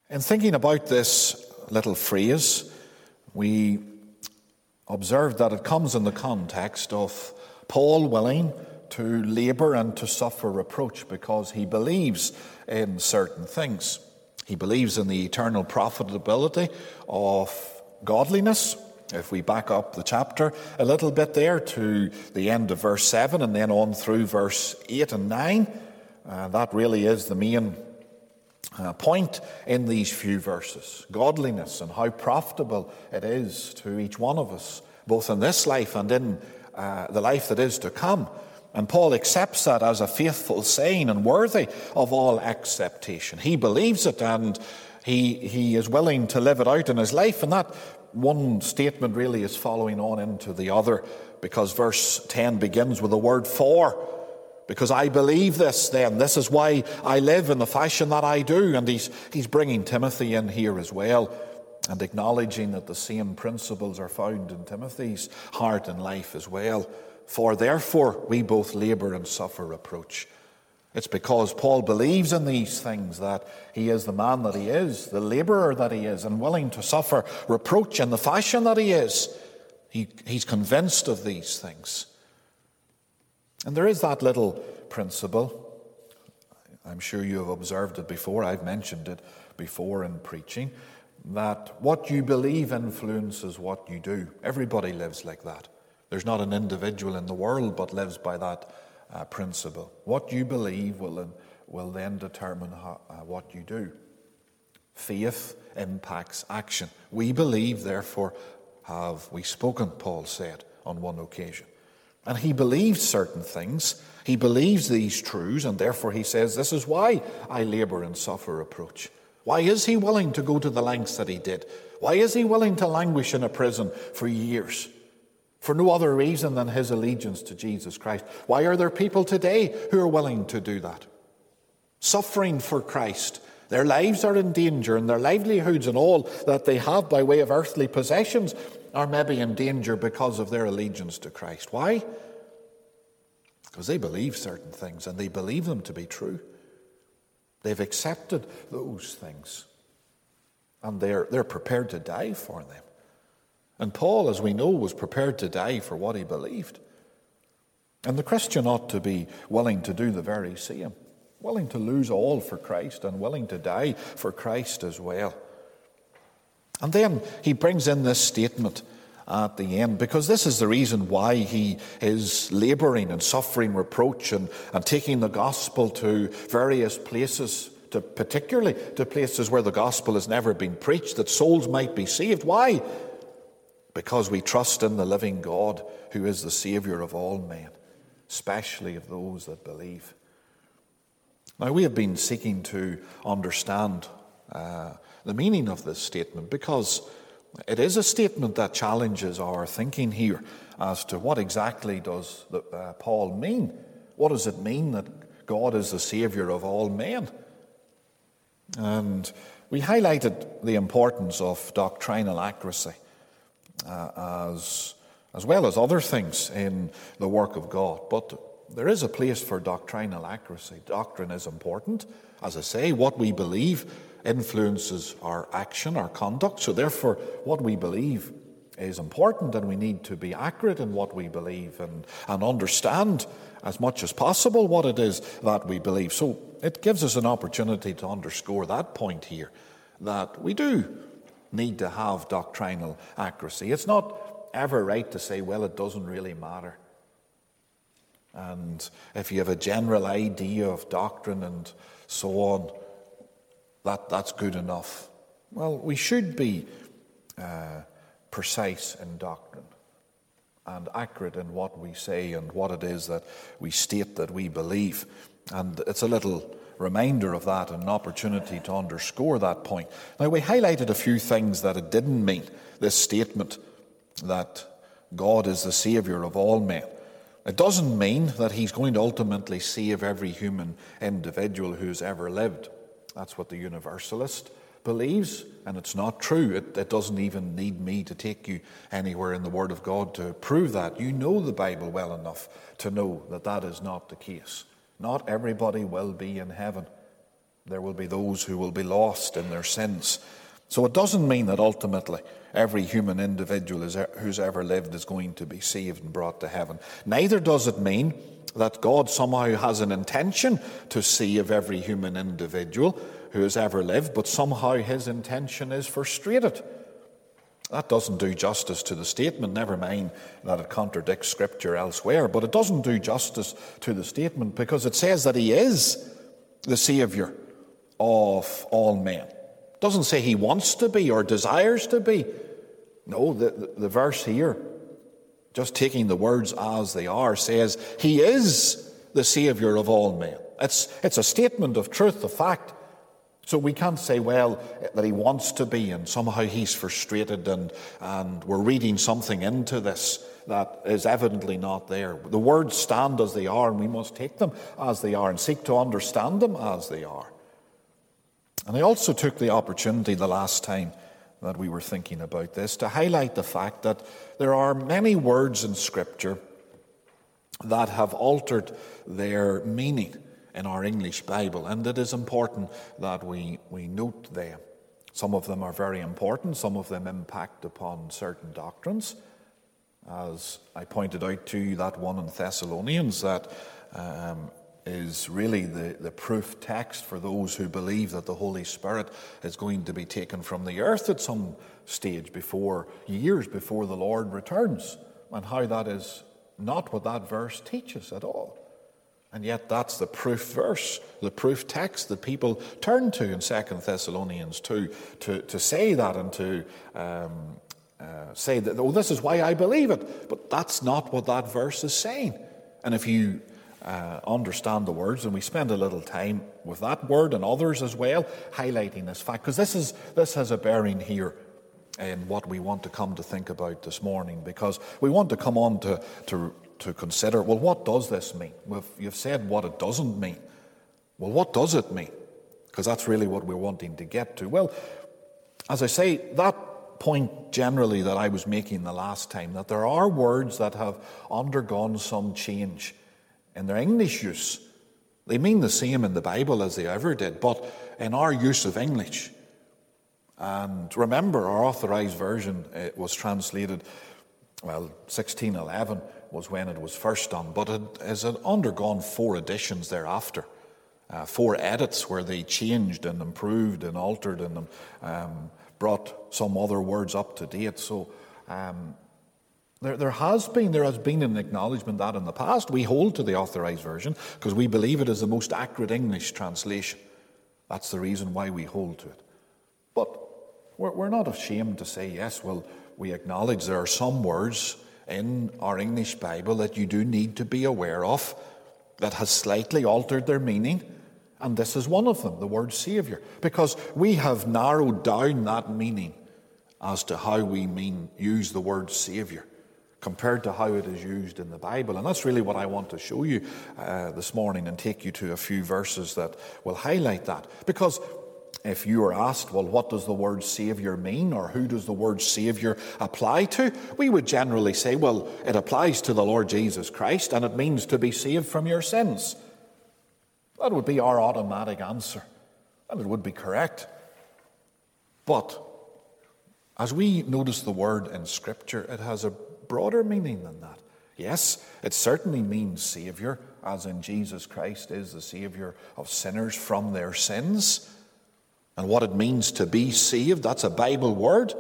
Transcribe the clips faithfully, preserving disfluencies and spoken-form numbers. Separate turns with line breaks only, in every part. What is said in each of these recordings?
In thinking about this little phrase, we observe that it comes in the context of Paul willing to labour and to suffer reproach because he believes in certain things. He believes in the eternal profitability of godliness. If we back up the chapter a little bit there to the end of verse seven and then on through verse eight and nine, uh, that really is the main uh, point in these few verses. Godliness and how profitable it is to each one of us, both in this life and in uh, the life that is to come. And Paul accepts that as a faithful saying and worthy of all acceptation. He believes it and he, he is willing to live it out in his life. And that one statement really is following on into the other, because verse ten begins with the word for. Because I believe this then. This is why I live in the fashion that I do. And he's, he's bringing Timothy in here as well and acknowledging that the same principles are found in Timothy's heart and life as well. For therefore we both labour and suffer reproach. It's because Paul believes in these things that he is the man that he is, the labourer that he is, and willing to suffer reproach in the fashion that he is. He, he's convinced of these things. And there is that little principle. I'm sure you have observed it before. I've mentioned it before in preaching, that what you believe influences what you do. Everybody lives like that. There's not an individual in the world but lives by that uh, principle. What you believe will, will then determine how, uh, what you do. Faith impacts action. We believe, therefore have we spoken, Paul said on one occasion. And he believes certain things. He believes these truths, and therefore he says, this is why I labour and suffer reproach. Why is he willing to go to the lengths that he did? Why is he willing to languish in a prison for years? For no other reason than his allegiance to Jesus Christ. Why are there people today who are willing to do that? Suffering for Christ. Their lives are in danger, and their livelihoods and all that they have by way of earthly possessions are maybe in danger because of their allegiance to Christ. Why? Because they believe certain things, and they believe them to be true. They've accepted those things, and they're, they're prepared to die for them. And Paul, as we know, was prepared to die for what he believed. And the Christian ought to be willing to do the very same, willing to lose all for Christ and willing to die for Christ as well. And then he brings in this statement at the end, because this is the reason why he is labouring and suffering reproach and, and taking the gospel to various places, to particularly to places where the gospel has never been preached, that souls might be saved. Why? Because we trust in the living God, who is the Saviour of all men, especially of those that believe. Now, we have been seeking to understand uh, the meaning of this statement, because it is a statement that challenges our thinking here as to what exactly does the, uh, Paul mean. What does it mean that God is the Saviour of all men? And we highlighted the importance of doctrinal accuracy uh, as, as well as other things in the work of God. But there is a place for doctrinal accuracy. Doctrine is important. As I say, what we believe influences our action, our conduct. So therefore, what we believe is important, and we need to be accurate in what we believe and, and understand as much as possible what it is that we believe. So it gives us an opportunity to underscore that point here, that we do need to have doctrinal accuracy. It's not ever right to say, well, it doesn't really matter. And if you have a general idea of doctrine and so on, that, that's good enough. Well, we should be uh, precise in doctrine and accurate in what we say and what it is that we state that we believe. And it's a little reminder of that and an opportunity to underscore that point. Now, we highlighted a few things that it didn't mean, this statement that God is the Saviour of all men. It doesn't mean that he's going to ultimately save every human individual who's ever lived. That's what the universalist believes, and it's not true. It, it doesn't even need me to take you anywhere in the Word of God to prove that. You know the Bible well enough to know that that is not the case. Not everybody will be in heaven. There will be those who will be lost in their sins. So it doesn't mean that ultimately every human individual is, who's ever lived is going to be saved and brought to heaven. Neither does it mean that God somehow has an intention to save every human individual who has ever lived, but somehow his intention is frustrated. That doesn't do justice to the statement, never mind that it contradicts Scripture elsewhere, but it doesn't do justice to the statement because it says that he is the Saviour of all men. It doesn't say he wants to be or desires to be. No, the, the, the verse here, just taking the words as they are, says he is the Saviour of all men. It's, it's a statement of truth, of fact. So we can't say, well, that he wants to be and somehow he's frustrated and, and we're reading something into this that is evidently not there. The words stand as they are and we must take them as they are and seek to understand them as they are. And I also took the opportunity the last time that we were thinking about this to highlight the fact that there are many words in Scripture that have altered their meaning in our English Bible, and it is important that we, we note them. Some of them are very important, some of them impact upon certain doctrines. As I pointed out to you, that one in Thessalonians that um, is really the, the proof text for those who believe that the Holy Spirit is going to be taken from the earth at some stage before, years before the Lord returns, and how that is not what that verse teaches at all. And yet that's the proof verse, the proof text that people turn to in Second Thessalonians two to, to say that and to um, uh, say that, oh, this is why I believe it. But that's not what that verse is saying. And if you uh, understand the words, and we spend a little time with that word and others as well, highlighting this fact, because this is this has a bearing here in what we want to come to think about this morning, because we want to come on to to to consider, well, what does this mean? Well, you've said what it doesn't mean. Well, what does it mean? Because that's really what we're wanting to get to. Well, as I say, that point generally that I was making the last time, that there are words that have undergone some change in their English use. They mean the same in the Bible as they ever did, but in our use of English. And remember, our Authorized Version, it was translated, well, sixteen eleven was when it was first done, but it has undergone four editions thereafter, uh, four edits where they changed and improved and altered and um, brought some other words up to date. So um, there, there has been there has been an acknowledgement that in the past we hold to the Authorized Version because we believe it is the most accurate English translation. That's the reason why we hold to it. But we're, we're not ashamed to say, yes, well, we acknowledge there are some words in our English Bible that you do need to be aware of that has slightly altered their meaning, and this is one of them, the word Saviour, because we have narrowed down that meaning as to how we mean use the word Saviour compared to how it is used in the Bible. And that's really what I want to show you uh, this morning and take you to a few verses that will highlight that. Because if you are asked, well, what does the word Saviour mean, or who does the word Saviour apply to? We would generally say, well, it applies to the Lord Jesus Christ, and it means to be saved from your sins. That would be our automatic answer, and it would be correct. But as we notice the word in Scripture, it has a broader meaning than that. Yes, it certainly means Saviour, as in Jesus Christ is the Saviour of sinners from their sins. And what it means to be saved, that's a Bible word.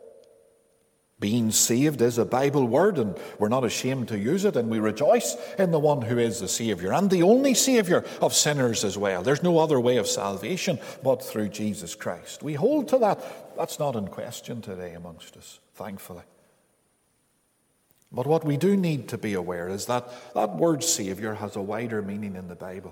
Being saved is a Bible word, and we're not ashamed to use it, and we rejoice in the one who is the Saviour, and the only Saviour of sinners as well. There's no other way of salvation but through Jesus Christ. We hold to that. That's not in question today amongst us, thankfully. But what we do need to be aware is that that word Saviour has a wider meaning in the Bible.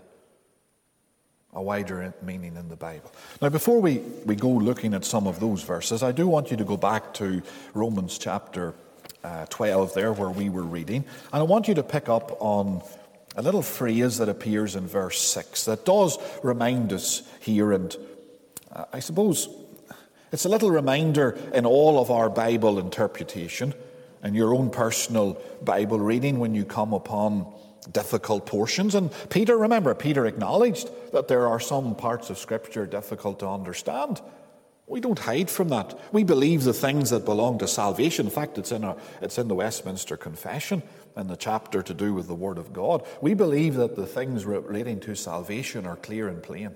A wider meaning in the Bible. Now, before we, we go looking at some of those verses, I do want you to go back to Romans chapter uh, twelve there where we were reading, and I want you to pick up on a little phrase that appears in verse six that does remind us here, and uh, I suppose it's a little reminder in all of our Bible interpretation and your own personal Bible reading when you come upon difficult portions. And Peter, remember, Peter acknowledged that there are some parts of Scripture difficult to understand. We don't hide from that. We believe the things that belong to salvation. In fact, it's in, our, it's in the Westminster Confession, in the chapter to do with the Word of God. We believe that the things relating to salvation are clear and plain.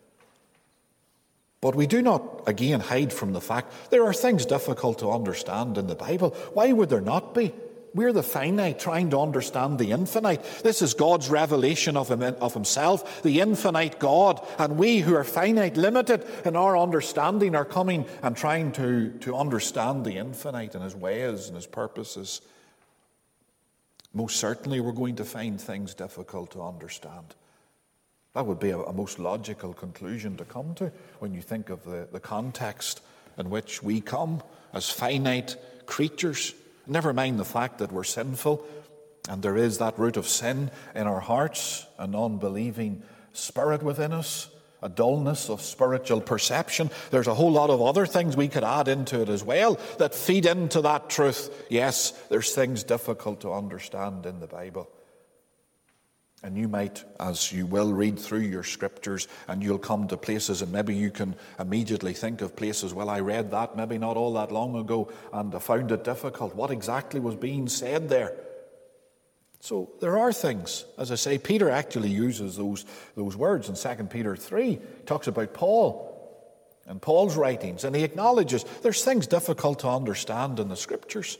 But we do not, again, hide from the fact there are things difficult to understand in the Bible. Why would there not be? We're the finite trying to understand the infinite. This is God's revelation of, him, of himself, the infinite God. And we who are finite, limited in our understanding, are coming and trying to, to understand the infinite and his ways and his purposes. Most certainly we're going to find things difficult to understand. That would be a, a most logical conclusion to come to when you think of the, the context in which we come as finite creatures. Never mind the fact that we're sinful and there is that root of sin in our hearts, an unbelieving spirit within us, a dullness of spiritual perception. There's a whole lot of other things we could add into it as well that feed into that truth. Yes, there's things difficult to understand in the Bible. And you might, as you will, read through your scriptures and you'll come to places and maybe you can immediately think of places, well, I read that maybe not all that long ago and I found it difficult. What exactly was being said there? So there are things, as I say, Peter actually uses those, those words in Second Peter three. He talks about Paul and Paul's writings, and he acknowledges there's things difficult to understand in the scriptures.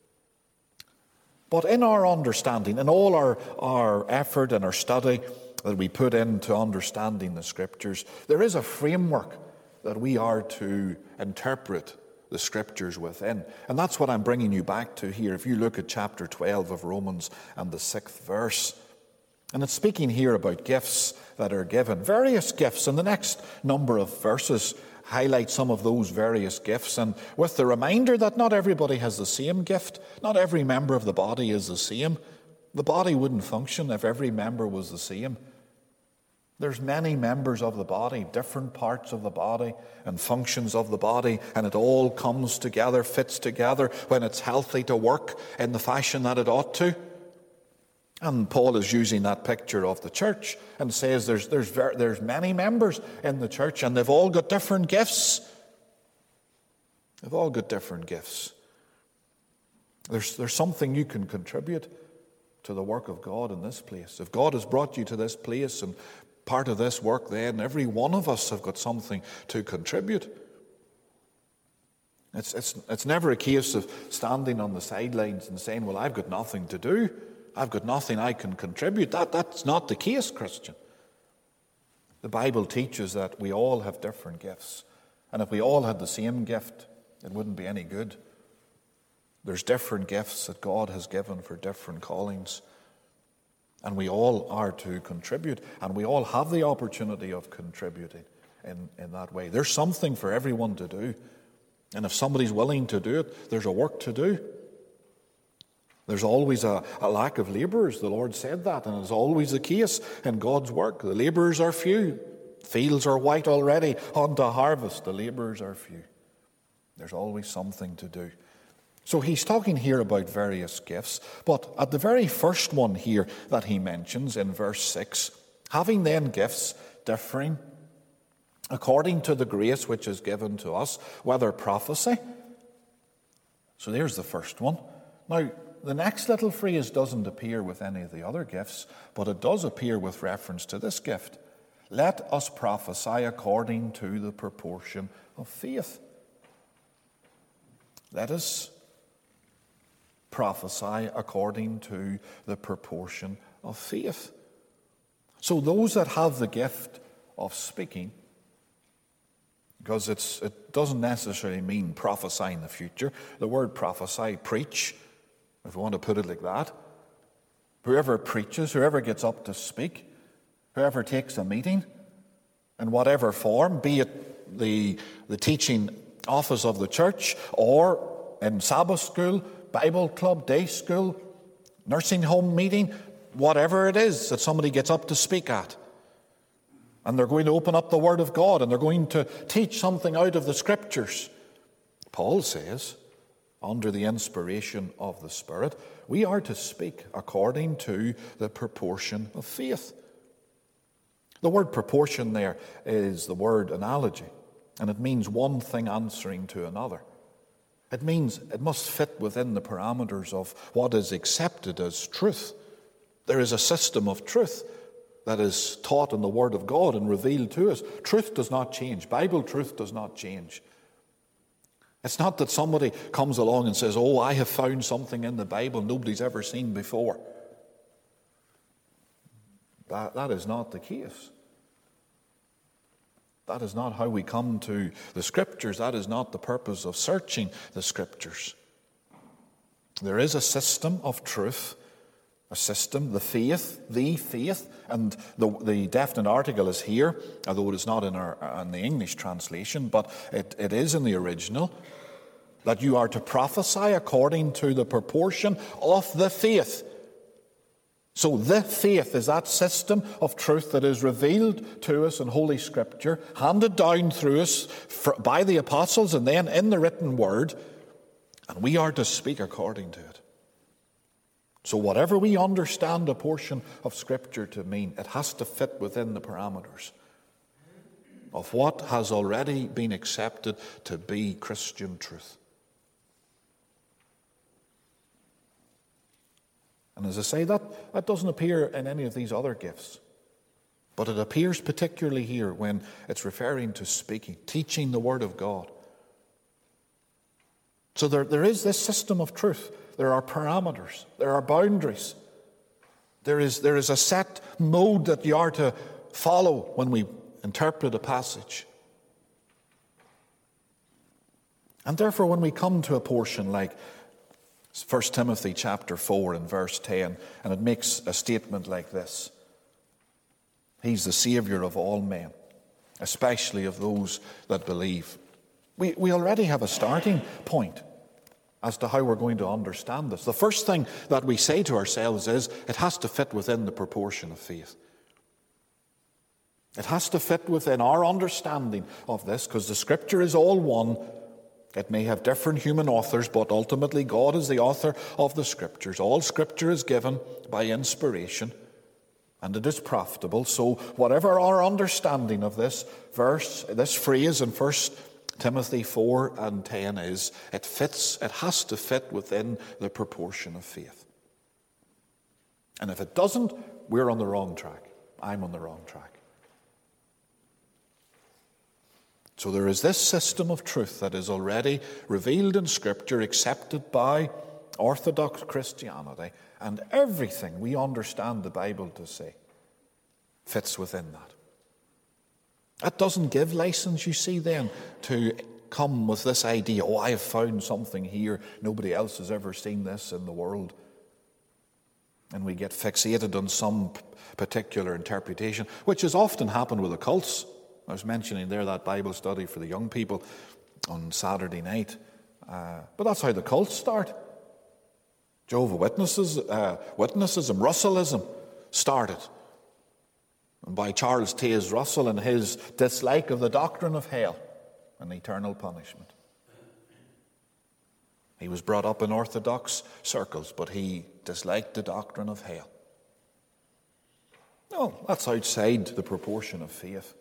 But in our understanding, in all our, our effort and our study that we put into understanding the Scriptures, there is a framework that we are to interpret the Scriptures within. And that's what I'm bringing you back to here. If you look at chapter twelve of Romans and the sixth verse, and it's speaking here about gifts that are given, various gifts. And the next number of verses highlight some of those various gifts, and with the reminder that not everybody has the same gift. Not every member of the body is the same. The body wouldn't function if every member was the same. There's many members of the body, different parts of the body and functions of the body, and it all comes together, fits together when it's healthy to work in the fashion that it ought to. And Paul is using that picture of the church and says there's, there's, there's many members in the church and they've all got different gifts. They've all got different gifts. There's, there's something you can contribute to the work of God in this place. If God has brought you to this place and part of this work, then every one of us have got something to contribute. It's, it's, it's never a case of standing on the sidelines and saying, well, I've got nothing to do. I've got nothing I can contribute. That, that's not the case, Christian. The Bible teaches that we all have different gifts. And if we all had the same gift, it wouldn't be any good. There's different gifts that God has given for different callings. And we all are to contribute. And we all have the opportunity of contributing in, in that way. There's something for everyone to do. And if somebody's willing to do it, there's a work to do. There's always a, a lack of labourers. The Lord said that, and it's always the case in God's work. The labourers are few. Fields are white already unto harvest. The labourers are few. There's always something to do. So he's talking here about various gifts, but at the very first one here that he mentions in verse six, having then gifts differing according to the grace which is given to us, whether prophecy. So there's the first one. Now, the next little phrase doesn't appear with any of the other gifts, but it does appear with reference to this gift. Let us prophesy according to the proportion of faith. Let us prophesy according to the proportion of faith. So those that have the gift of speaking, because it's, it doesn't necessarily mean prophesying the future. The word prophesy, preach, if you want to put it like that. Whoever preaches, whoever gets up to speak, whoever takes a meeting, in whatever form, be it the, the teaching office of the church, or in Sabbath school, Bible club, day school, nursing home meeting, whatever it is that somebody gets up to speak at. And they're going to open up the Word of God, and they're going to teach something out of the Scriptures. Paul says, under the inspiration of the Spirit, we are to speak according to the proportion of faith. The word proportion there is the word analogy, and it means one thing answering to another. It means it must fit within the parameters of what is accepted as truth. There is a system of truth that is taught in the Word of God and revealed to us. Truth does not change. Bible truth does not change. It's not that somebody comes along and says, oh, I have found something in the Bible nobody's ever seen before. That, that is not the case. That is not how we come to the Scriptures. That is not the purpose of searching the Scriptures. There is a system of truth, a system, the faith, the faith, and the, the definite article is here, although it is not in, our, in the English translation, but it, it is in the original, that you are to prophesy according to the proportion of the faith. So the faith is that system of truth that is revealed to us in Holy Scripture, handed down through us by the apostles and then in the written word, and we are to speak according to it. So whatever we understand a portion of Scripture to mean, it has to fit within the parameters of what has already been accepted to be Christian truth. And as I say, that, that doesn't appear in any of these other gifts. But it appears particularly here when it's referring to speaking, teaching the Word of God. So there, there is this system of truth. There are parameters. There are boundaries. There is, there is a set mode that you are to follow when we interpret a passage. And therefore, when we come to a portion like First Timothy chapter four and verse ten, and it makes a statement like this: He's the Saviour of all men, especially of those that believe. We, we already have a starting point as to how we're going to understand this. The first thing that we say to ourselves is it has to fit within the proportion of faith. It has to fit within our understanding of this, because the Scripture is all one. It may have different human authors, but ultimately God is the author of the Scriptures. All Scripture is given by inspiration, and it is profitable. So whatever our understanding of this verse, this phrase in First Timothy four and ten is, it fits, it has to fit within the proportion of faith. And if it doesn't, we're on the wrong track. I'm on the wrong track. So there is this system of truth that is already revealed in Scripture, accepted by Orthodox Christianity, and everything we understand the Bible to say fits within that. That doesn't give license, you see, then, to come with this idea, oh, I have found something here, nobody else has ever seen this in the world. And we get fixated on some particular interpretation, which has often happened with the cults. I was mentioning there that Bible study for the young people on Saturday night. Uh, but that's how the cults start. Jehovah's Witnesses, uh, Witnessism, Russellism started. And by Charles Taze Russell and his dislike of the doctrine of hell and eternal punishment. He was brought up in Orthodox circles, but he disliked the doctrine of hell. No, that's outside the proportion of faith.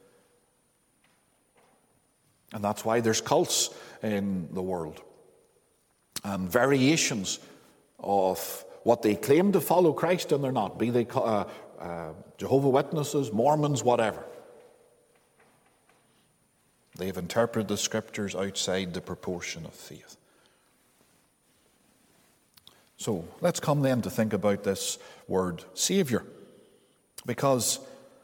And that's why there's cults in the world. And variations of what they claim to follow Christ and they're not. Be they uh, uh, Jehovah's Witnesses, Mormons, whatever. They've interpreted the Scriptures outside the proportion of faith. So let's come then to think about this word Saviour. Because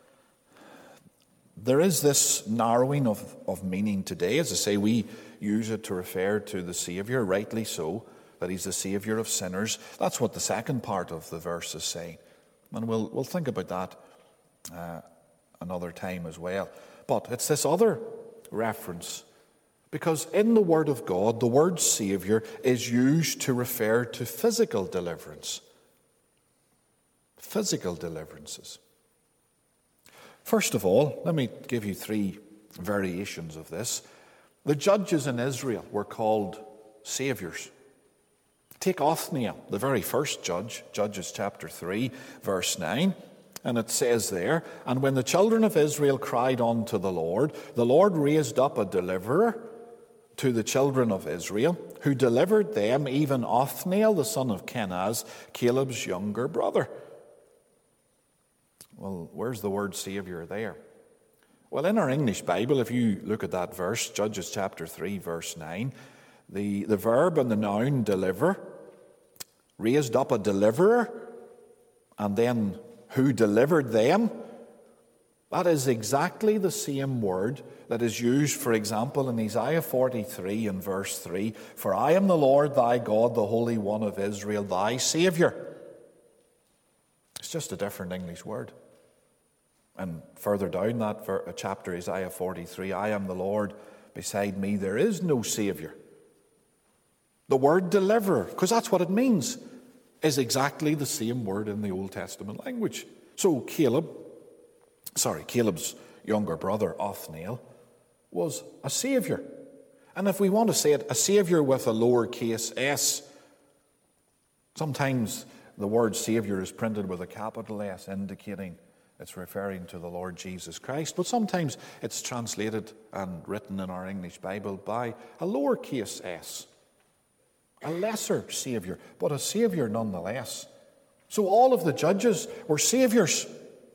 there is this narrowing of, of meaning today. As I say, we use it to refer to the Saviour, rightly so, that He's the Saviour of sinners. That's what the second part of the verse is saying. And we'll, we'll think about that uh, another time as well. But it's this other reference, because in the Word of God, the word Saviour is used to refer to physical deliverance. Physical deliverances. First of all, let me give you three variations of this. The judges in Israel were called saviors. Take Othniel, the very first judge, Judges chapter three, verse nine. And it says there, "And when the children of Israel cried unto the Lord, the Lord raised up a deliverer to the children of Israel, who delivered them, even Othniel, the son of Kenaz, Caleb's younger brother." Well, where's the word Saviour there? Well, in our English Bible, if you look at that verse, Judges chapter three, verse nine, the, the verb and the noun deliver, raised up a deliverer, and then who delivered them, that is exactly the same word that is used, for example, in Isaiah forty-three and verse three, "For I am the Lord thy God, the Holy One of Israel, thy Saviour." It's just a different English word. And further down that chapter, Isaiah forty-three, "I am the Lord, beside me there is no Saviour." The word deliverer, because that's what it means, is exactly the same word in the Old Testament language. So Caleb, sorry, Caleb's younger brother, Othniel, was a saviour. And if we want to say it, a saviour with a lowercase s. Sometimes the word saviour is printed with a capital S, indicating it's referring to the Lord Jesus Christ. But sometimes it's translated and written in our English Bible by a lowercase s. A lesser saviour, but a saviour nonetheless. So all of the judges were saviours.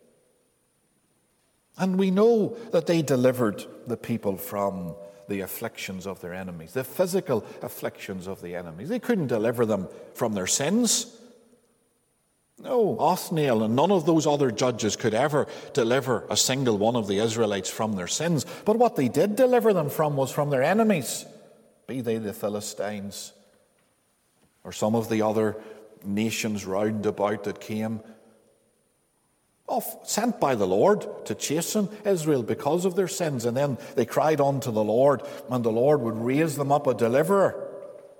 And we know that they delivered the people from the afflictions of their enemies, the physical afflictions of the enemies. They couldn't deliver them from their sins. No, Othniel and none of those other judges could ever deliver a single one of the Israelites from their sins. But what they did deliver them from was from their enemies, be they the Philistines or some of the other nations round about that came off, sent by the Lord to chasten Israel because of their sins. And then they cried unto the Lord, and the Lord would raise them up a deliverer.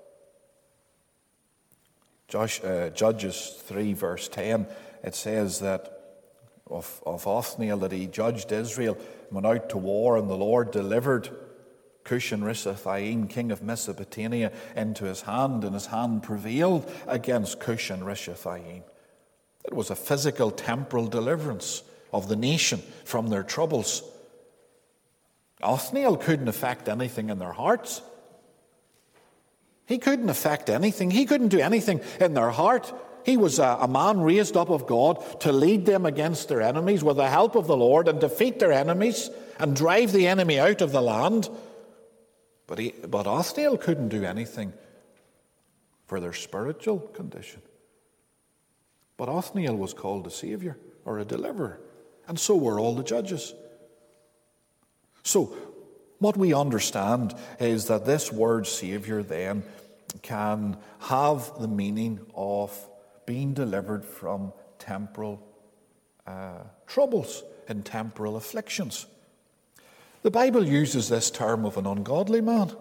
Josh, uh, Judges three, verse ten, it says that of, of Othniel that he judged Israel, went out to war, and the Lord delivered Cushan-Rishathaim, king of Mesopotamia, into his hand, and his hand prevailed against Cushan-Rishathaim. It was a physical, temporal deliverance of the nation from their troubles. Othniel couldn't affect anything in their hearts. He couldn't affect anything. He couldn't do anything in their heart. He was a, a man raised up of God to lead them against their enemies with the help of the Lord and defeat their enemies and drive the enemy out of the land. But, he, but Othniel couldn't do anything for their spiritual condition. But Othniel was called a saviour or a deliverer, and so were all the judges. So what we understand is that this word saviour then can have the meaning of being delivered from temporal uh, troubles and temporal afflictions. The Bible uses this term of an ungodly man.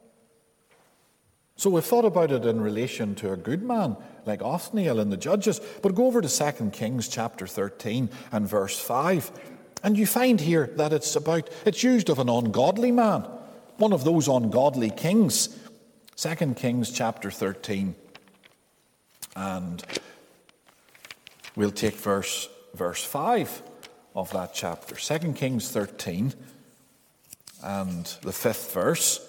So we've thought about it in relation to a good man like Othniel in the Judges. But go over to Second Kings chapter thirteen and verse five. And you find here that it's about, it's used of an ungodly man, one of those ungodly kings. Second Kings chapter thirteen. And we'll take verse, verse five of that chapter. Second Kings thirteen. And the fifth verse,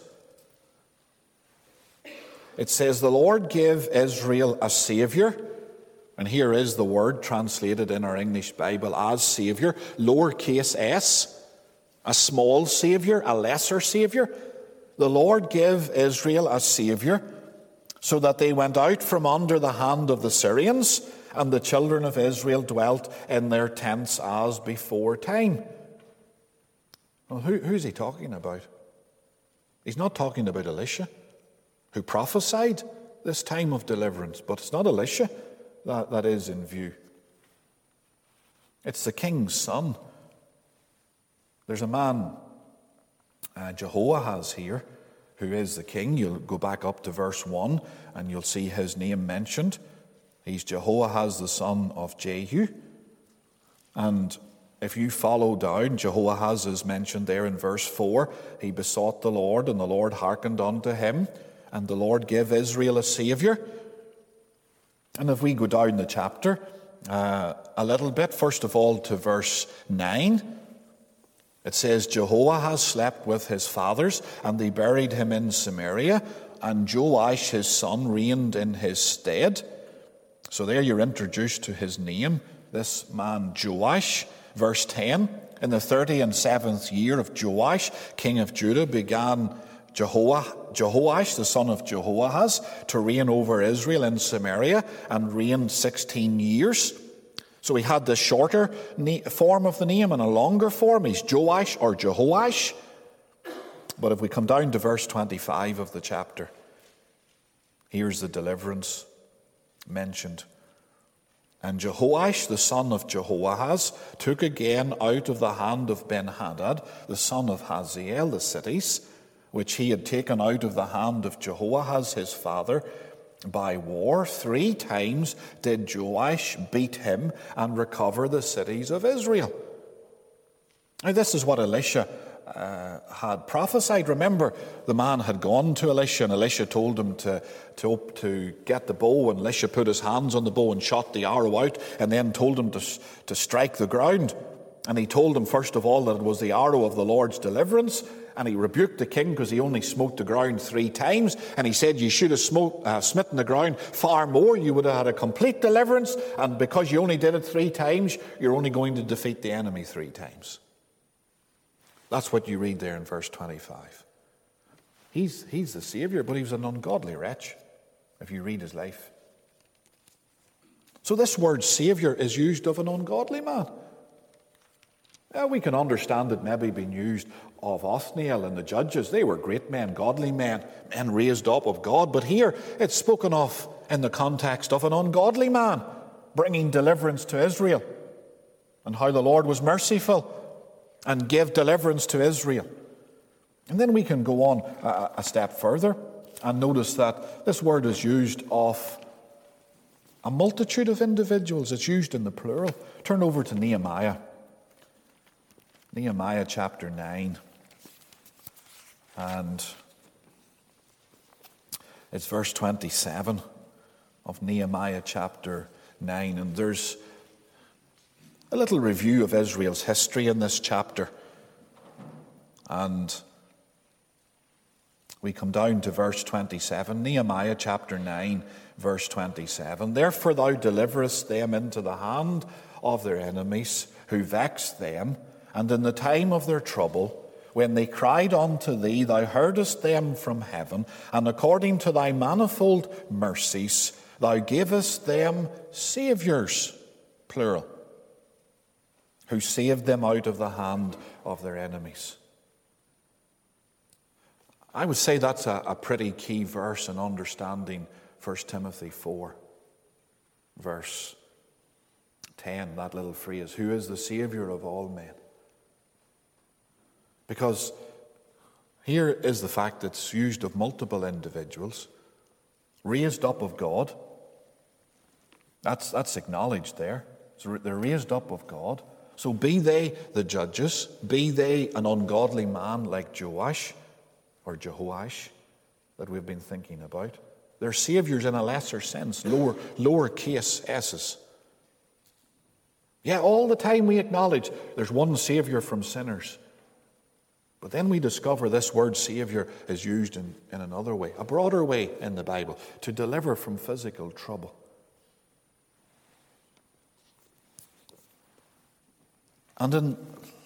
it says, "The Lord gave Israel a saviour," and here is the word translated in our English Bible as saviour, lowercase s, a small saviour, a lesser saviour. "The Lord gave Israel a saviour, so that they went out from under the hand of the Syrians, and the children of Israel dwelt in their tents as before time." Well, who, who's he talking about? He's not talking about Elisha, who prophesied this time of deliverance, but it's not Elisha that, that is in view. It's the king's son. There's a man, uh, Jehoahaz here, who is the king. You'll go back up to verse one, and you'll see his name mentioned. He's Jehoahaz, the son of Jehu. And if you follow down, Jehoahaz is mentioned there in verse four. He besought the Lord, and the Lord hearkened unto him, and the Lord gave Israel a saviour. And if we go down the chapter uh, a little bit, first of all to verse nine, it says, Jehoahaz slept with his fathers, and they buried him in Samaria, and Joash his son reigned in his stead. So there you're introduced to his name, this man Joash. Verse ten, in the thirty and seventh year of Joash, king of Judah, began Jehoah, Jehoash, the son of Jehoahaz, to reign over Israel in Samaria, and reigned sixteen years. So he had the shorter form of the name and a longer form. He's Joash or Jehoash. But if we come down to verse twenty-five of the chapter, here's the deliverance mentioned. And Jehoash, the son of Jehoahaz, took again out of the hand of Ben-Hadad, the son of Hazael, the cities, which he had taken out of the hand of Jehoahaz his father by war. Three times did Joash beat him and recover the cities of Israel. Now this is what Elisha uh, had prophesied. Remember, the man had gone to Elisha, and Elisha told him to, to, to get the bow, and Elisha put his hands on the bow and shot the arrow out, and then told him to, to strike the ground. And he told him, first of all, that it was the arrow of the Lord's deliverance. And he rebuked the king because he only smote the ground three times. And he said, you should have smote, uh, smitten the ground far more. You would have had a complete deliverance. And because you only did it three times, you're only going to defeat the enemy three times. That's what you read there in verse twenty-five. He's, he's the Savior, but he was an ungodly wretch, if you read his life. So this word Savior is used of an ungodly man. Uh, we can understand it maybe being used of Othniel and the judges. They were great men, godly men, men raised up of God. But here it's spoken of in the context of an ungodly man bringing deliverance to Israel, and how the Lord was merciful and gave deliverance to Israel. And then we can go on a, a step further and notice that this word is used of a multitude of individuals. It's used in the plural. Turn over to Nehemiah. Nehemiah chapter nine, and it's verse twenty-seven of Nehemiah chapter nine, and there's a little review of Israel's history in this chapter, and we come down to verse twenty-seven, Nehemiah chapter nine, verse twenty-seven. Therefore thou deliverest them into the hand of their enemies, who vexed them, and in the time of their trouble, when they cried unto thee, thou heardest them from heaven, and according to thy manifold mercies, thou gavest them saviours, plural, who saved them out of the hand of their enemies. I would say that's a, a pretty key verse in understanding First Timothy four, verse ten, that little phrase, who is the Saviour of all men. Because here is the fact that it's used of multiple individuals, raised up of God. That's, that's acknowledged there. So they're raised up of God. So be they the judges, be they an ungodly man like Joash or Jehoash that we've been thinking about. They're saviours in a lesser sense, lower, lower case s's. Yeah, all the time we acknowledge there's one Saviour from sinners. But then we discover this word Saviour is used in, in another way, a broader way in the Bible, to deliver from physical trouble. And in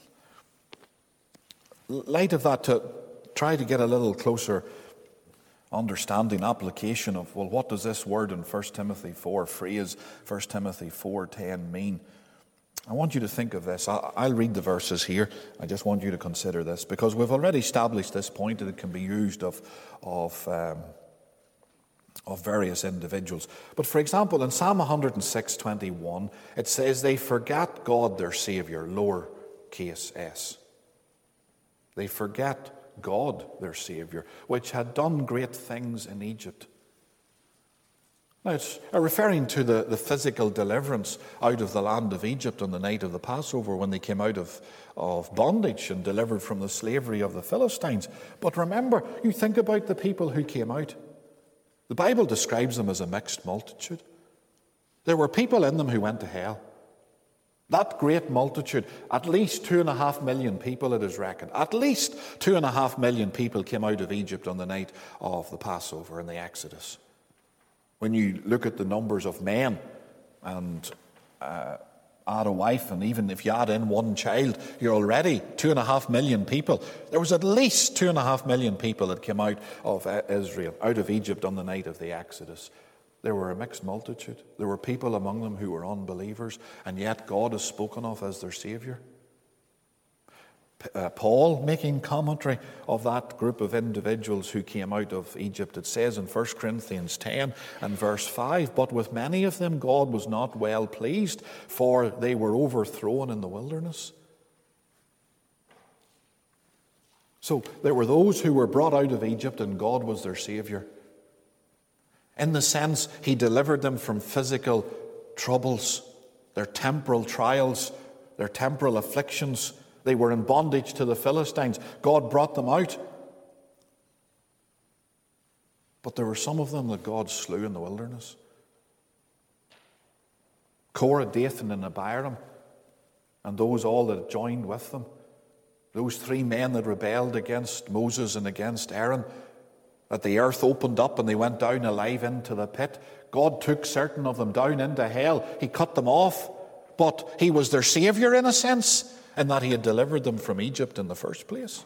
light of that, to try to get a little closer understanding, application of, well, what does this word in First Timothy four, phrase First Timothy four ten mean? I want you to think of this. I'll read the verses here. I just want you to consider this, because we've already established this point that it can be used of, of, um, of various individuals. But for example, in Psalm one oh six twenty-one, it says, they forget God their Saviour, lower case s. They forget God their Saviour, which had done great things in Egypt. Now, it's referring to the, the physical deliverance out of the land of Egypt on the night of the Passover when they came out of, of bondage and delivered from the slavery of the Philistines. But remember, you think about the people who came out. The Bible describes them as a mixed multitude. There were people in them who went to hell. That great multitude, at least two and a half million people it is reckoned, at least two and a half million people came out of Egypt on the night of the Passover and the Exodus. When you look at the numbers of men and uh, add a wife, and even if you add in one child, you're already two and a half million people. There was at least two and a half million people that came out of Israel, out of Egypt on the night of the Exodus. There were a mixed multitude. There were people among them who were unbelievers, and yet God is spoken of as their Saviour. Uh, Paul, making commentary of that group of individuals who came out of Egypt, it says in First Corinthians ten and verse five, "But with many of them God was not well pleased, for they were overthrown in the wilderness." So there were those who were brought out of Egypt and God was their Saviour. In the sense, he delivered them from physical troubles, their temporal trials, their temporal afflictions. They were in bondage to the Philistines. God brought them out. But there were some of them that God slew in the wilderness. Korah, Dathan, and Abiram, and those all that joined with them. Those three men that rebelled against Moses and against Aaron, that the earth opened up and they went down alive into the pit. God took certain of them down into hell. He cut them off, but he was their Saviour in a sense, in that he had delivered them from Egypt in the first place.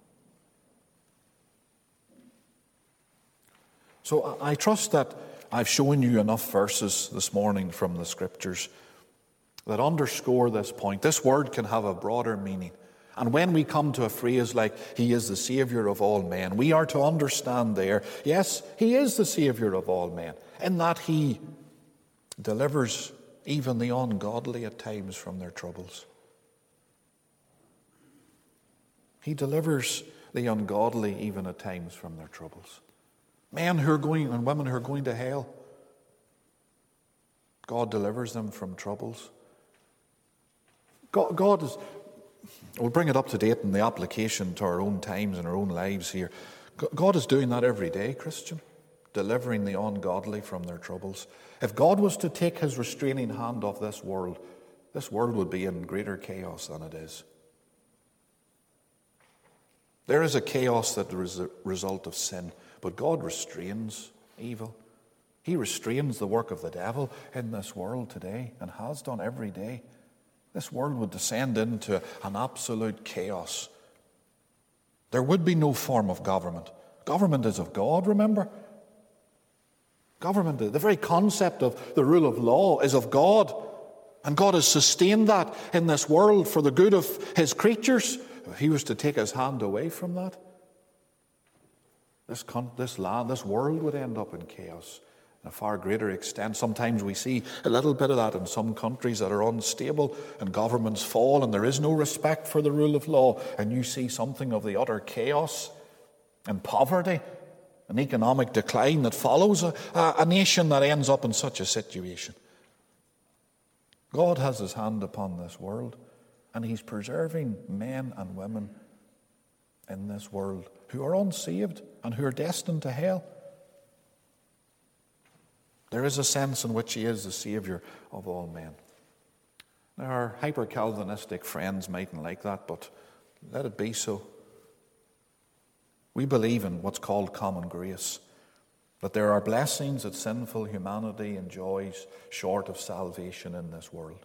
So I trust that I've shown you enough verses this morning from the Scriptures that underscore this point. This word can have a broader meaning. And when we come to a phrase like, he is the Saviour of all men, we are to understand there, yes, he is the Saviour of all men, in that he delivers even the ungodly at times from their troubles. He delivers the ungodly even at times from their troubles. Men who are going and women who are going to hell, God delivers them from troubles. God, God is... We'll bring it up to date in the application to our own times and our own lives here. God is doing that every day, Christian, delivering the ungodly from their troubles. If God was to take his restraining hand off this world, this world would be in greater chaos than it is. There is a chaos that is a result of sin, but God restrains evil. He restrains the work of the devil in this world today and has done every day. This world would descend into an absolute chaos. There would be no form of government. Government is of God, remember? Government, the very concept of the rule of law is of God. And God has sustained that in this world for the good of his creatures. If he was to take his hand away from that, this, con- this land, this world would end up in chaos. A far greater extent. Sometimes we see a little bit of that in some countries that are unstable and governments fall and there is no respect for the rule of law, and you see something of the utter chaos and poverty and economic decline that follows a, a nation that ends up in such a situation. God has his hand upon this world, and he's preserving men and women in this world who are unsaved and who are destined to hell. There is a sense in which he is the Saviour of all men. Now, our hyper-Calvinistic friends mightn't like that, but let it be so. We believe in what's called common grace, that there are blessings that sinful humanity enjoys short of salvation in this world.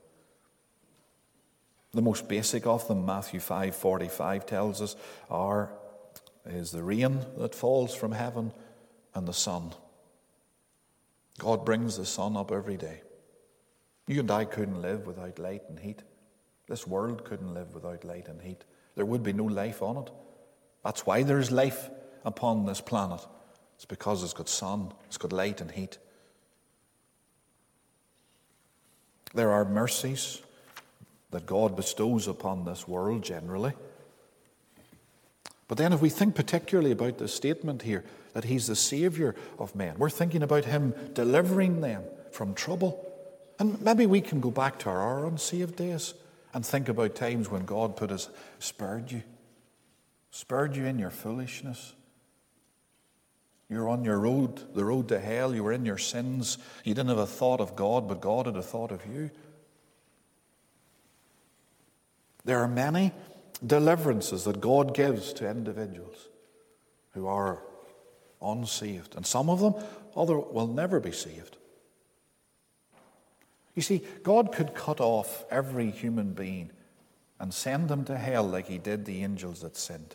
The most basic of them, Matthew five forty-five tells us, are is the rain that falls from heaven and the sun. God brings the sun up every day. You and I couldn't live without light and heat. This world couldn't live without light and heat. There would be no life on it. That's why there is life upon this planet. It's because it's got sun, it's got light and heat. There are mercies that God bestows upon this world generally. But then if we think particularly about the statement here, that he's the Saviour of men, we're thinking about him delivering them from trouble. And maybe we can go back to our unsaved days and think about times when God put us, spared you, spared you in your foolishness. You were on your road, the road to hell. You were in your sins. You didn't have a thought of God, but God had a thought of you. There are many deliverances that God gives to individuals who are unsaved. And some of them, other will never be saved. You see, God could cut off every human being and send them to hell like he did the angels that sinned.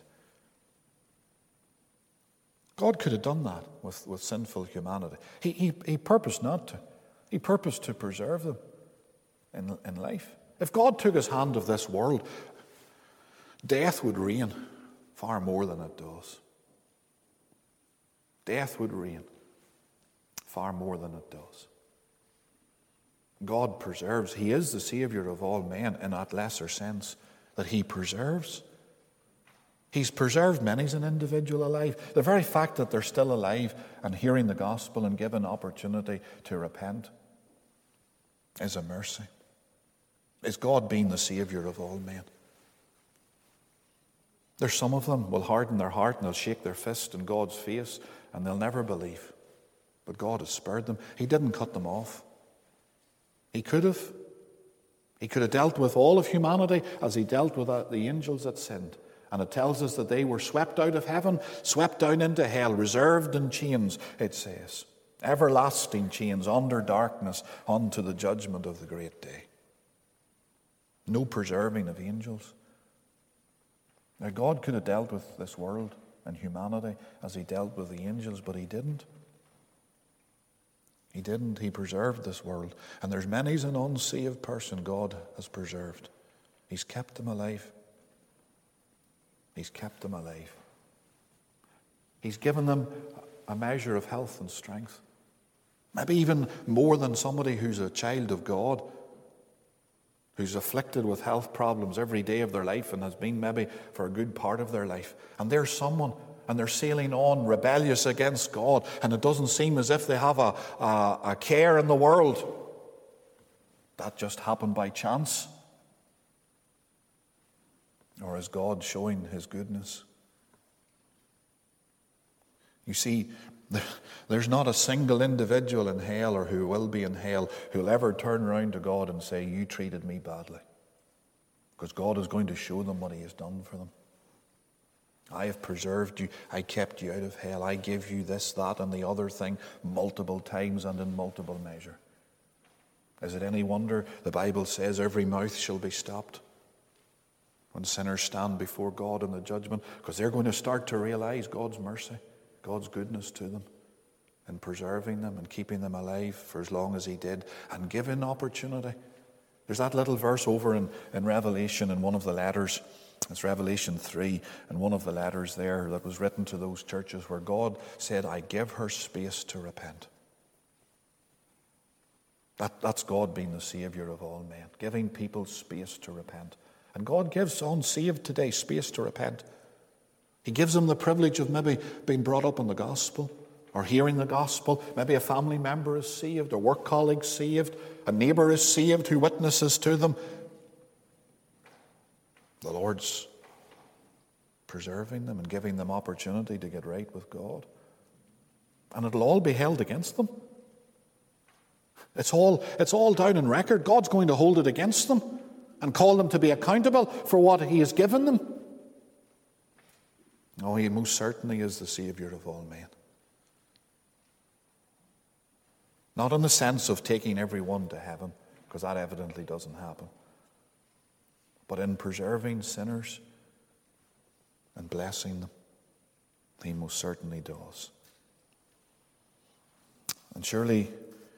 God could have done that with, with sinful humanity. He, he, he purposed not to. He purposed to preserve them in, in life. If God took his hand of this world, death would reign far more than it does. Death would reign far more than it does. God preserves. He is the Savior of all men in that lesser sense, that he preserves. He's preserved many as an individual alive. The very fact that they're still alive and hearing the gospel and given opportunity to repent is a mercy. Is God being the Savior of all men? There's some of them will harden their heart and they'll shake their fist in God's face and they'll never believe. But God has spared them. He didn't cut them off. He could have. He could have dealt with all of humanity as he dealt with the angels that sinned. And it tells us that they were swept out of heaven, swept down into hell, reserved in chains, it says. Everlasting chains under darkness unto the judgment of the great day. No preserving of angels. Now, God could have dealt with this world and humanity as he dealt with the angels, but he didn't. He didn't. He preserved this world. And there's many's an unsaved person God has preserved. He's kept them alive. He's kept them alive. He's given them a measure of health and strength. Maybe even more than somebody who's a child of God, who's afflicted with health problems every day of their life and has been maybe for a good part of their life. And there's someone, and they're sailing on rebellious against God, and it doesn't seem as if they have a, a, a care in the world. That just happened by chance. Or is God showing his goodness? You see, there's not a single individual in hell or who will be in hell who'll ever turn around to God and say, you treated me badly. Because God is going to show them what he has done for them. I have preserved you. I kept you out of hell. I gave you this, that, and the other thing multiple times and in multiple measure. Is it any wonder the Bible says every mouth shall be stopped when sinners stand before God in the judgment? Because they're going to start to realize God's mercy, God's goodness to them in preserving them and keeping them alive for as long as he did and giving opportunity. There's that little verse over in, in Revelation in one of the letters. It's Revelation three, and one of the letters there that was written to those churches where God said, I give her space to repent. That, that's God being the Savior of all men, giving people space to repent. And God gives unsaved today space to repent. He gives them the privilege of maybe being brought up in the gospel or hearing the gospel. Maybe a family member is saved, a work colleague saved, a neighbour is saved who witnesses to them. The Lord's preserving them and giving them opportunity to get right with God. And it'll all be held against them. It's all, it's all down in record. God's going to hold it against them and call them to be accountable for what he has given them. Oh, he most certainly is the Savior of all men. Not in the sense of taking everyone to heaven, because that evidently doesn't happen. But in preserving sinners and blessing them, he most certainly does. And surely,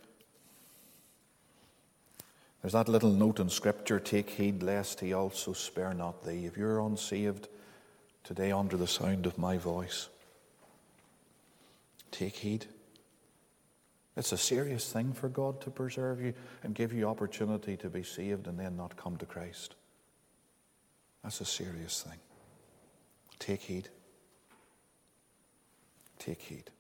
there's that little note in Scripture, take heed lest he also spare not thee. If you're unsaved today under the sound of my voice, take heed. It's a serious thing for God to preserve you and give you opportunity to be saved and then not come to Christ. That's a serious thing. Take heed. Take heed.